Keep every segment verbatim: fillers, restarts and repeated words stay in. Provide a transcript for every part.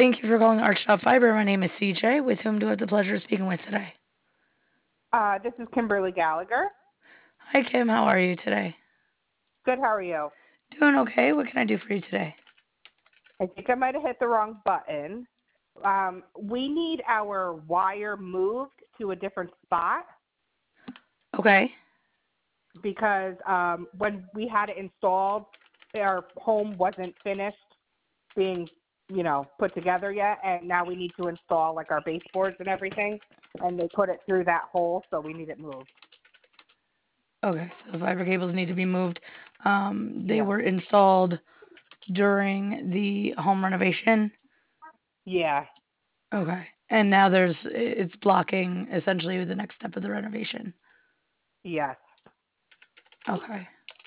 Thank you for calling Archtop Fiber. My name is C J. With whom do I have the pleasure of speaking with today? Uh, this is Kimberly Gallagher. Hi, Kim. How are you today? Good, how are you? Doing okay. What can I do for you today? I think I might have hit the wrong button. Um, we need our wire moved to a different spot Okay. because um, when we had it installed, our home wasn't finished being, you know, put together yet, and now we need to install like our baseboards and everything, and they put it through that hole, so we need it moved. Okay. So the fiber cables need to be moved. Um, they Yeah. were installed during the home renovation. Yeah. Okay. And now there's it's blocking essentially the next step of the renovation. Yes. Okay.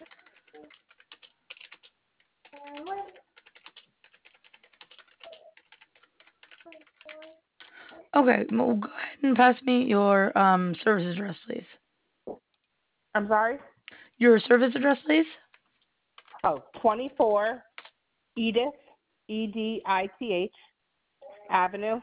Okay. Well, go ahead and pass me your um service address, please. I'm sorry? Your service address, please. Oh, twenty-four Edith, E D I T H, Avenue,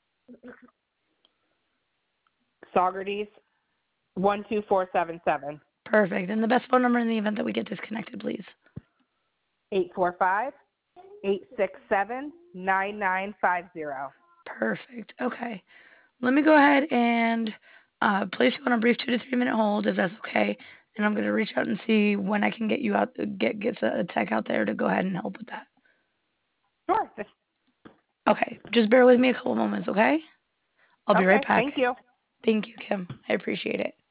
Saugerties, one two four seven seven, Perfect. And the best phone number in the event that we get disconnected, please. eight four five, eight six seven, nine nine five zero. Perfect. Okay. Let me go ahead and uh, place you on a brief two to three minute hold, if that's okay. And I'm gonna reach out and see when I can get you out, get get a tech out there to go ahead and help with that. Sure. Okay. Just bear with me a couple moments, okay? I'll be right Okay, thank back. you. Thank you, Kim. I appreciate it.